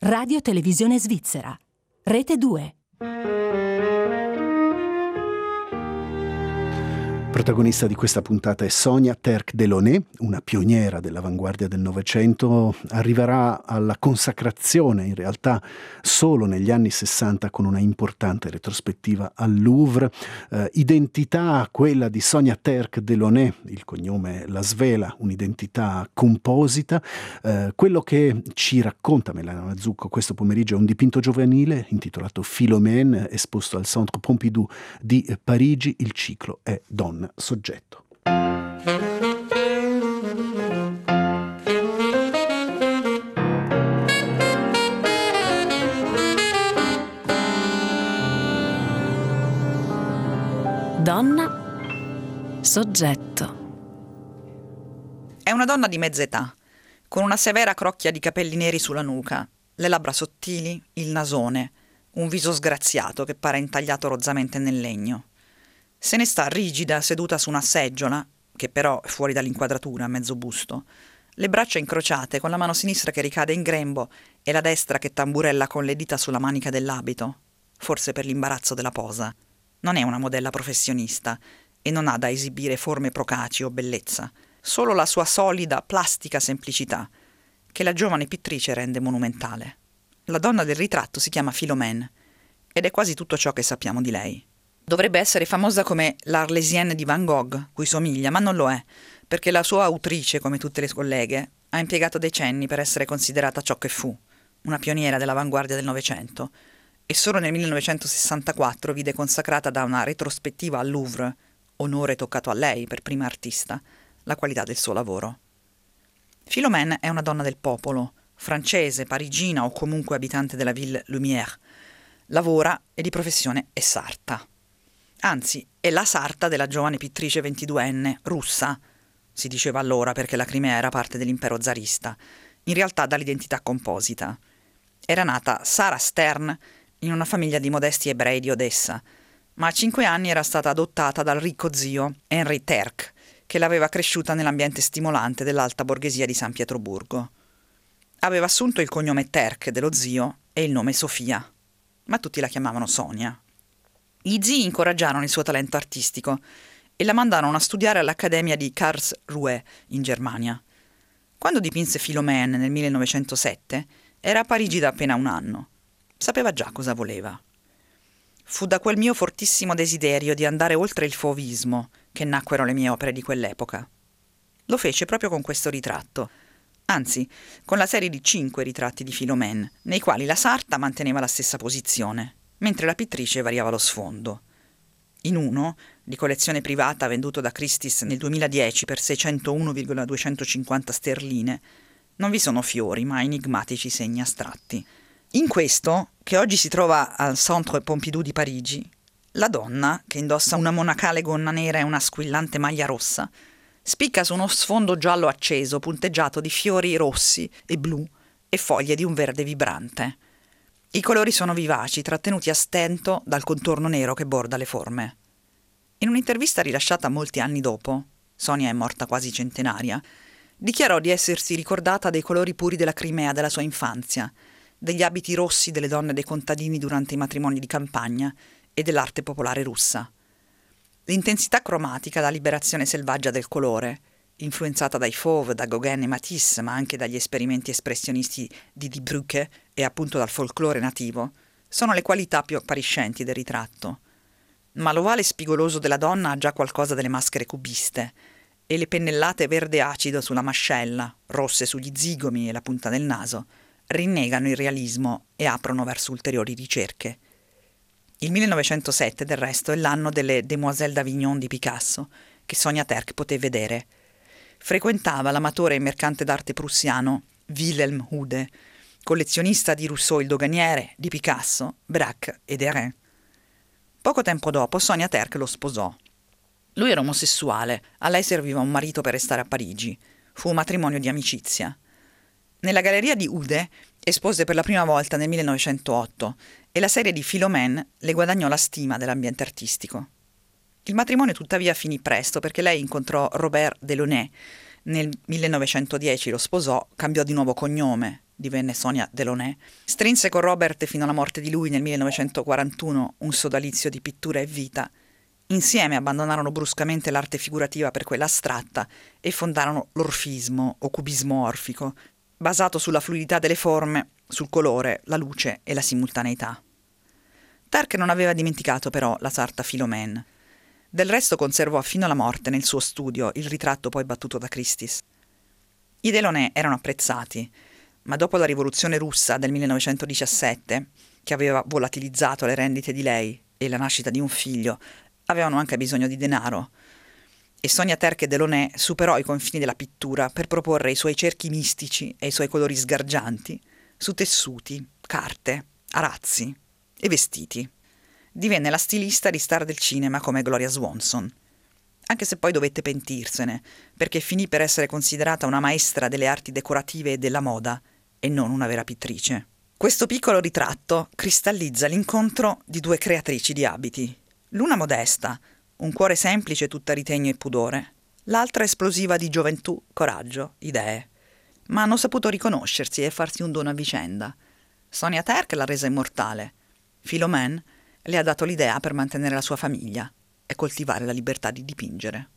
Radio Televisione Svizzera. Rete 2. Protagonista di questa puntata è Sonia Terk-Delaunay, una pioniera dell'avanguardia del Novecento. Arriverà alla consacrazione in realtà solo negli anni 60 con una importante retrospettiva al Louvre. Identità quella di Sonia Terk-Delaunay, il cognome la svela, un'identità composita. Quello che ci racconta Melania Mazzucco questo pomeriggio è un dipinto giovanile intitolato Philomène, esposto al Centre Pompidou di Parigi. Il ciclo è Donna soggetto. Donna soggetto. È una donna di mezza età, con una severa crocchia di capelli neri sulla nuca, le labbra sottili, il nasone, un viso sgraziato che pare intagliato rozzamente nel legno. Se ne sta rigida, seduta su una seggiola, che però è fuori dall'inquadratura, a mezzo busto, le braccia incrociate, con la mano sinistra che ricade in grembo e la destra che tamburella con le dita sulla manica dell'abito, forse per l'imbarazzo della posa. Non è una modella professionista e non ha da esibire forme procaci o bellezza, solo la sua solida, plastica semplicità, che la giovane pittrice rende monumentale. La donna del ritratto si chiama Philomène ed è quasi tutto ciò che sappiamo di lei. Dovrebbe essere famosa come l'Arlésienne di Van Gogh, cui somiglia, ma non lo è, perché la sua autrice, come tutte le colleghe, ha impiegato decenni per essere considerata ciò che fu, una pioniera dell'avanguardia del Novecento, e solo nel 1964 vide consacrata da una retrospettiva al Louvre, onore toccato a lei per prima artista, la qualità del suo lavoro. Philomène è una donna del popolo, francese, parigina o comunque abitante della Ville Lumière. Lavora e di professione è sarta. Anzi, è la sarta della giovane pittrice 22enne, russa, si diceva allora perché la Crimea era parte dell'impero zarista, in realtà dall'identità composita. Era nata Sarah Stern in una famiglia di modesti ebrei di Odessa, ma a 5 anni era stata adottata dal ricco zio Henry Terk, che l'aveva cresciuta nell'ambiente stimolante dell'alta borghesia di San Pietroburgo. Aveva assunto il cognome Terk dello zio e il nome Sofia, ma tutti la chiamavano Sonia. Gli zii incoraggiarono il suo talento artistico e la mandarono a studiare all'Accademia di Karlsruhe in Germania. Quando dipinse Philomène nel 1907 era a Parigi da appena 1 anno. Sapeva già cosa voleva. Fu da quel mio fortissimo desiderio di andare oltre il fauvismo che nacquero le mie opere di quell'epoca. Lo fece proprio con questo ritratto, anzi con la serie di 5 ritratti di Philomène, nei quali la sarta manteneva la stessa posizione, mentre la pittrice variava lo sfondo. In uno, di collezione privata venduto da Christie's nel 2010 per 601,250 sterline, non vi sono fiori, ma enigmatici segni astratti. In questo, che oggi si trova al Centre Pompidou di Parigi, la donna, che indossa una monacale gonna nera e una squillante maglia rossa, spicca su uno sfondo giallo acceso punteggiato di fiori rossi e blu e foglie di un verde vibrante. I colori sono vivaci, trattenuti a stento dal contorno nero che borda le forme. In un'intervista rilasciata molti anni dopo, Sonia è morta quasi centenaria, dichiarò di essersi ricordata dei colori puri della Crimea della sua infanzia, degli abiti rossi delle donne dei contadini durante i matrimoni di campagna e dell'arte popolare russa. L'intensità cromatica, la liberazione selvaggia del colore, influenzata dai Fauve, da Gauguin e Matisse, ma anche dagli esperimenti espressionisti di Die Brücke e appunto dal folklore nativo, sono le qualità più appariscenti del ritratto. Ma l'ovale spigoloso della donna ha già qualcosa delle maschere cubiste, e le pennellate verde acido sulla mascella, rosse sugli zigomi e la punta del naso, rinnegano il realismo e aprono verso ulteriori ricerche. Il 1907, del resto, è l'anno delle Demoiselles d'Avignon di Picasso, che Sonia Terk poté vedere. Frequentava l'amatore e mercante d'arte prussiano Wilhelm Hude, collezionista di Rousseau il Doganiere, di Picasso, Braque e Derain. Poco tempo dopo Sonia Terk lo sposò. Lui era omosessuale, a lei serviva un marito per restare a Parigi. Fu un matrimonio di amicizia. Nella galleria di Hude espose per la prima volta nel 1908 e la serie di Philomène le guadagnò la stima dell'ambiente artistico. Il matrimonio tuttavia finì presto perché lei incontrò Robert Delaunay. Nel 1910 lo sposò, cambiò di nuovo cognome, divenne Sonia Delaunay, strinse con Robert fino alla morte di lui nel 1941 un sodalizio di pittura e vita. Insieme abbandonarono bruscamente l'arte figurativa per quella astratta e fondarono l'orfismo o cubismo orfico, basato sulla fluidità delle forme, sul colore, la luce e la simultaneità. Terk non aveva dimenticato però la sarta Philomène. Del resto conservò fino alla morte nel suo studio il ritratto poi battuto da Christie's. I Delaunay erano apprezzati, ma dopo la rivoluzione russa del 1917, che aveva volatilizzato le rendite di lei e la nascita di un figlio, avevano anche bisogno di denaro. E Sonia Terk Delaunay superò i confini della pittura per proporre i suoi cerchi mistici e i suoi colori sgargianti su tessuti, carte, arazzi e vestiti. Divenne la stilista di star del cinema come Gloria Swanson, anche se poi dovette pentirsene, perché finì per essere considerata una maestra delle arti decorative e della moda, e non una vera pittrice. Questo piccolo ritratto cristallizza l'incontro di due creatrici di abiti, l'una modesta, un cuore semplice tutta ritegno e pudore, l'altra esplosiva di gioventù, coraggio, idee. Ma hanno saputo riconoscersi e farsi un dono a vicenda. Sonia Terk l'ha resa immortale. Philomène le ha dato l'idea per mantenere la sua famiglia e coltivare la libertà di dipingere.